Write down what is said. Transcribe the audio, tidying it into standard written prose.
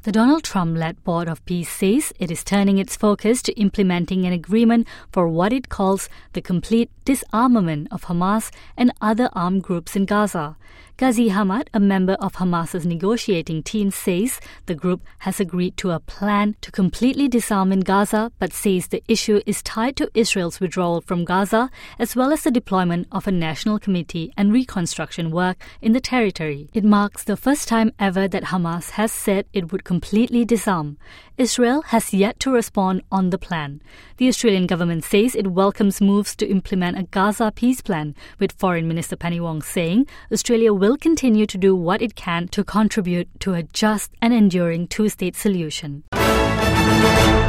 The Donald Trump-led Board of Peace says it is turning its focus to implementing an agreement for what it calls the complete disarmament of Hamas and other armed groups in Gaza. Ghazi Hamad, a member of Hamas's negotiating team, says the group has agreed to a plan to completely disarm in Gaza, but says the issue is tied to Israel's withdrawal from Gaza, as well as the deployment of a national committee and reconstruction work in the territory. It marks the first time ever that Hamas has said it would completely disarm. Israel has yet to respond on the plan. The Australian government says it welcomes moves to implement a Gaza peace plan, with Foreign Minister Penny Wong saying Australia will continue to do what it can to contribute to a just and enduring two-state solution.